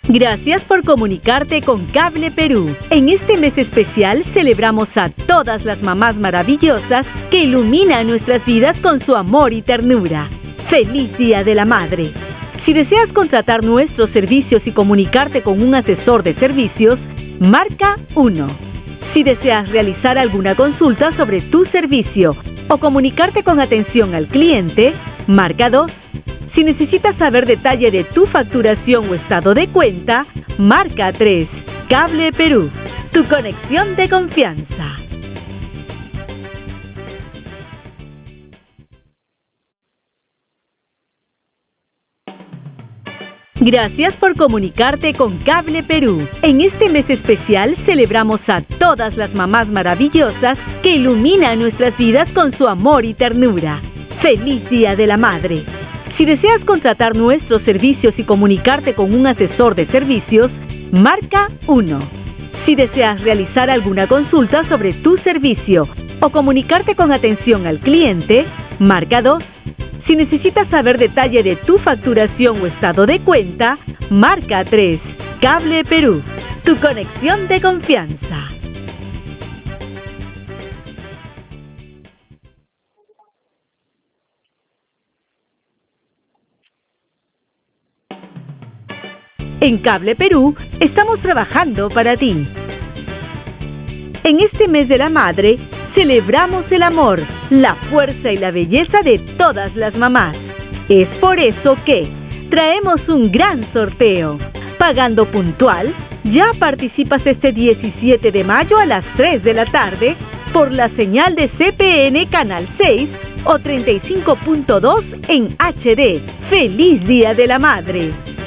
Gracias por comunicarte con Cable Perú. En este mes especial celebramos a todas las mamás maravillosas que iluminan nuestras vidas con su amor y ternura. ¡Feliz Día de la Madre! Si deseas contratar nuestros servicios y comunicarte con un asesor de servicios, marca 1. Si deseas realizar alguna consulta sobre tu servicio o comunicarte con atención al cliente, marca 2. Si necesitas saber detalle de tu facturación o estado de cuenta, marca 3. Cable Perú, tu conexión de confianza. Gracias por comunicarte con Cable Perú. En este mes especial celebramos a todas las mamás maravillosas que iluminan nuestras vidas con su amor y ternura. ¡Feliz Día de la Madre! Si deseas contratar nuestros servicios y comunicarte con un asesor de servicios, marca 1. Si deseas realizar alguna consulta sobre tu servicio o comunicarte con atención al cliente, marca 2. Si necesitas saber detalle de tu facturación o estado de cuenta, marca 3. Cable Perú, tu conexión de confianza. En Cable Perú estamos trabajando para ti. En este mes de la madre, celebramos el amor, la fuerza y la belleza de todas las mamás. Es por eso que traemos un gran sorteo. Pagando puntual, ya participas este 17 de mayo a las 3 de la tarde por la señal de CPN Canal 6 o 35.2 en HD. ¡Feliz Día de la Madre!